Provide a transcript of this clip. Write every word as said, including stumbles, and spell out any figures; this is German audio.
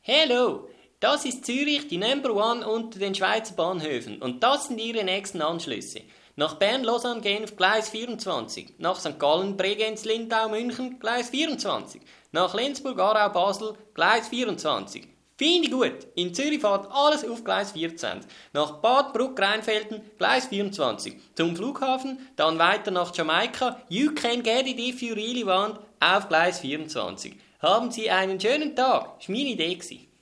Hello, das ist Zürich, die Number One unter den Schweizer Bahnhöfen und das sind Ihre nächsten Anschlüsse. Nach Bern-Lausanne gehen auf Gleis vierundzwanzig, nach Sankt Gallen, Bregenz, Lindau, München, Gleis vierundzwanzig, nach Lenzburg, Aarau, Basel, Gleis vierundzwanzig. Finde ich gut, in Zürich fährt alles auf Gleis vierzehn, nach Bad Bruck, Rheinfelden, Gleis vierundzwanzig, zum Flughafen, dann weiter nach Jamaika, you can get it if you really want, auf Gleis vierundzwanzig. Haben Sie einen schönen Tag, das war meine Idee.